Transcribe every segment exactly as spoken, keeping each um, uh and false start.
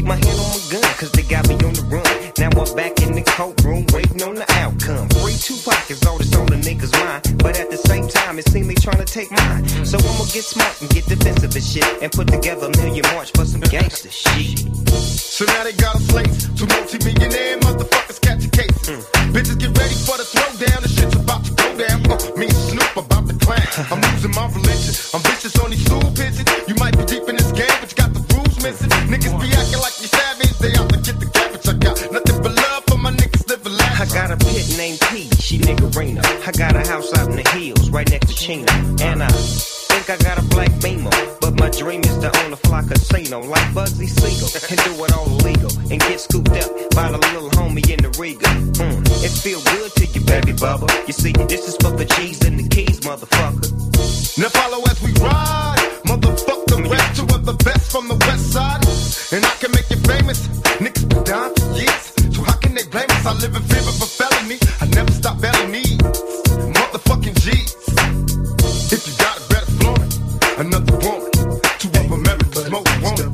keep my hand on my gun, cause they got me on the run. Now I'm back in the courtroom, waiting on the outcome. Free Tupac is all that's on the niggas' mind, but at the same time, it seems they tryna take mine. So I'ma get smart and get defensive and shit, and put together a million march for some gangster shit. So now they got a slate, two multi-millionaire motherfuckers catch a case. Mm. Bitches get ready for the throwdown, the shit's about to go down. Uh, me and Snoop about to clan. I'm losing my religion, I'm vicious on these stool pigeons. You might be deep in this game, but you got the rules missing. Niggas be acting like you savage, they out to get the cabbage. I got nothing but love for my niggas living life. I got a pit named P, she niggerina. I got a house out in the hills, right next to Chino. And I think I got a black Beamer, but my dream is to own a fly casino like Bugsy Siegel and do it all illegal and get scooped up by the little homie in the Riga. Mm, it feel good to you, baby bubba. You see, this is for the G's and the keys, motherfucker. Now follow as we ride, motherfuck the rest, two of the best from the west side, and I can make you famous. Niggas been down for years, so how can they blame us? I live in fear of a felony. I never stop belly needs, motherfucking G's. If you got it, better flaunt it. Another woman, two of America's most wanted.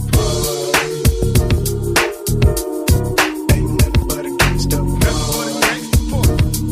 Ain't nothing but a gangsta. Never but a gangsta boy.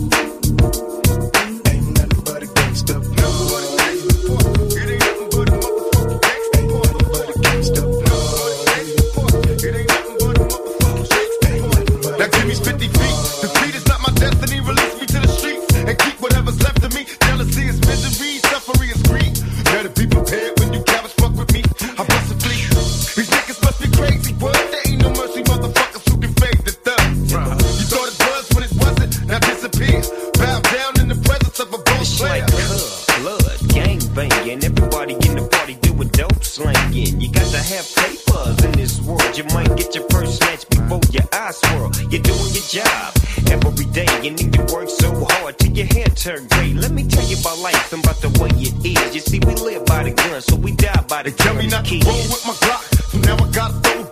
Ain't nothing but a gangsta. Never but a gangsta boy. It ain't nothing but a motherfucking gangsta boy. Ain't nothing but a gangsta. Never but a gangsta boy. It ain't nothing but a motherfucking gangsta boy. Now give me fifty feet. Defeat is not my destiny. Release me to the streets and keep whatever's left of me. Jealousy is misery. Suffering is greed. Better be prepared when you cabbage fuck with me. I bust a fleet. These niggas must be crazy. What? There ain't no mercy, motherfuckers who can fade the thug. You thought it was when it wasn't. Now disappear. Bow down in the presence of a boss player. It's like cub, blood, gang banging. Everybody in the party doing dope slanging. You got to have papers in this world. You might get your purse snatched before your eyes swirl. You're doing your job every day, and then you work so hard till your hair turn gray. Let me tell you about life and about the way it is. You see, we live by the gun, so we die by the gun. They tell me not to roll with my Glock, so now I gotta throw